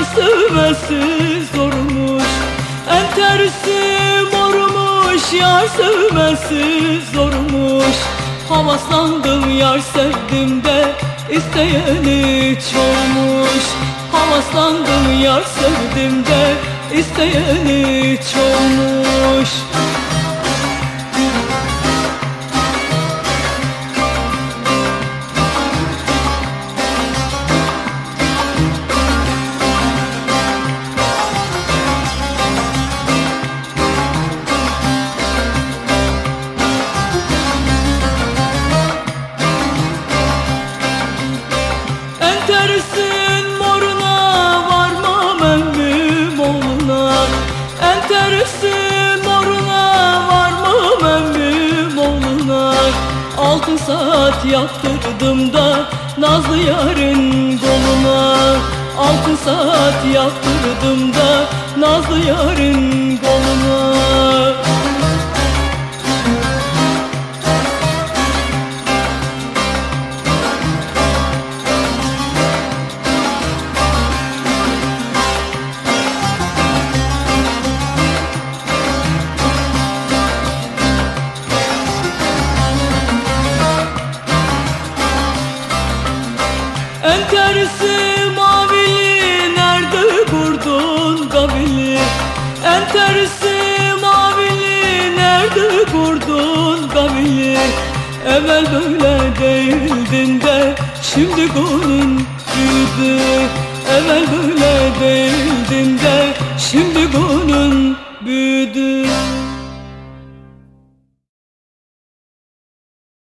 sevmesi zormuş. Enterisi mormuş, yar sevmesi zormuş. Havaslandım yar sevdim de isteyeni çokmuş. Havaslandım yar sevdim de isteyeni çokmuş. Enterisin moruna varmam emmim oğluna. Enterisin moruna varmam emmim oğluna. 6 saat yaktırdım da nazlı yarın koluna. 6 saat yaktırdım da nazlı yarın koluna. Enterisi mavili nerede kurdun kabili? Enterisi mavili nerede kurdun kabili? Evvel böyle değildin de şimdi kolun büyüdü. Evvel böyle değildin de şimdi kolun